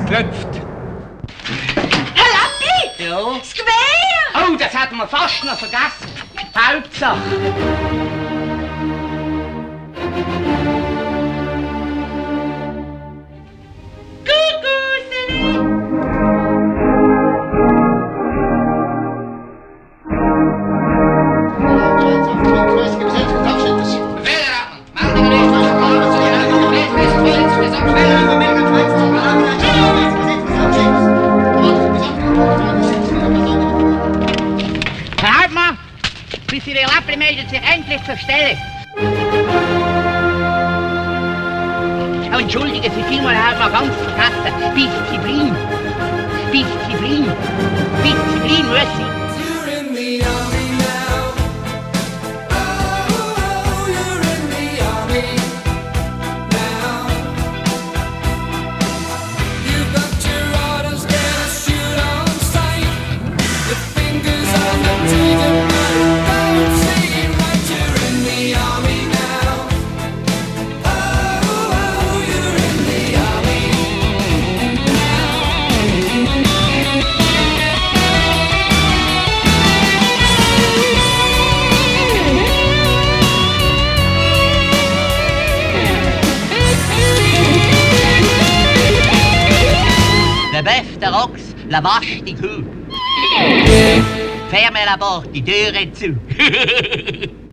klopft. Herr Lappi! Ja? Das Gewehr! Oh, das hat man fast noch vergessen. Hauptsache. Herr Hauptmann, bis Sie der Lappi meldet sich endlich zur Stelle. Oh, entschuldigen Sie vielmal, Herr Hauptmann, ganz vergessen. Disziplin. Disziplin. Disziplin muss Sie. Le bœuf de Rox, la vache des coups. Fermez la porte, die Tür est zu.